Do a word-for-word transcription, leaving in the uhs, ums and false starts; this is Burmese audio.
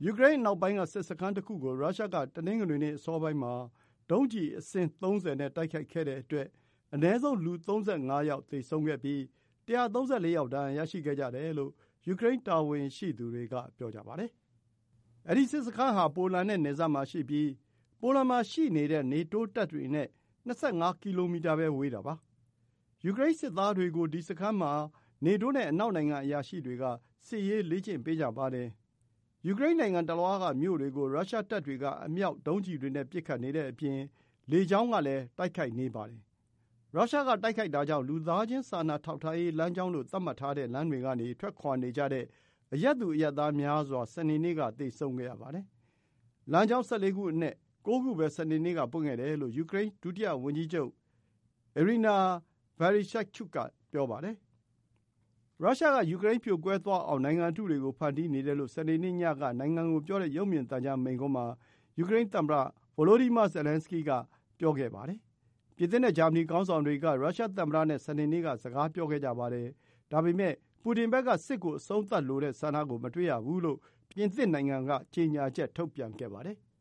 ယူကရိန်းအနောက်ပိုင်းကစစ်စခန်းတစ်ခုကိုရုရှားကတနင်္ဂနွေနေ့အစောပိုင်းမှာဒုံးကျည်အစင်းသုံးဆယ်နဲ့တိုက်ခိုက်ခဲ့တဲ့အတွက်အနည်းဆုံးလူသုံးဆယ့်ငါးယောက်သေဆုံးခဲ့ပြီးတစ်ရာသုံးဆယ့်လေးယောက်ဒဏ်ရာရရှိခဲ့ကြတယ်လို့ယူကရိန်းတာဝန်ရှိသူတွေကပြောကြပါတယ်။အဲဒီစစ်စခန်းဟာပိုလန်နဲ့နယ်စပ်မှာရှိပြီးပိုလန်မှာရှိနေတဲ့နေတိုးတပ်တွေနဲ့၂၅ကီလိုမီတာပဲဝေးတာပါ။ယူကရိန်းစစ်သားတွေကိုဒီစခန်းမှာနေတိုးနဲ့အနောက်နိုင်ငံအရာရှိတွေကစစ်ရေးလေ့ကျင့်ပေးကြပါတယ်။ယူကရိန်းနိုင်ငံတလွှားကမြို့တွေကိုရုရှားတပ်တွေကအမြောက်ဒုံးကျည်တွေနဲ့ပစ်ခတ်နေတဲ့အပြင်လေကြောင်းကလည်းတိုက်ခိုက်နေပါတယ်။ရုရှားကတိုက်ခိုက်တာကြောင့်လူသားချင်းစာနာထောက်ထားရေးလမ်းကြောင်းလို့သတ်မှတ်ထားတဲ့လမ်းတွေကနေထွက်ခွါနေကြတဲ့အရပ်သူအရပ်သားများစွာစနေနေ့ကသေဆုံးခဲ့ရပါတယ်။လမ်းကြောင်း၁၄ခုအနက်ကိုးခုပဲစနေနေ့ကပွင့်ခဲ့တယ်လို့ယူကရိန်းဒုတိယဝန်ကြီးချုပ် Iryna Vereshchuk ကပြောပါတယ်။ရုရှားကယူကရိန်းပြိုကွဲသွားအောင်နိုင်ငံအတုတွေကိုဖန်တီးနေတယ်လို့စနေနေ့ညကနိုင်ငံကိုပြောတဲ့ရုပ်မြင်သံကြားမိန့်ခွန်းမှာယူကရိန်းသမ္မတ Volodymyr Zelenskyy ကပြောခဲ့ပါတယ်။ပြင်သစ်နဲ့ဂျာမနီခေါင်းဆောင်တွေကရုရှားသမ္မတနဲ့စနေနေ့ကစကားပြောခဲ့ကြပါတယ်။ဒါပေမဲ့ပူတင်ဘက်ကစစ်ကိုအဆုံးသတ်လိုတဲ့ဆန္ဒကိုမတွေ့ရဘူးလို့ပြင်သစ်နိုင်ငံကကြေညာချက်ထုတ်ပြန်ခဲ့ပါတယ်။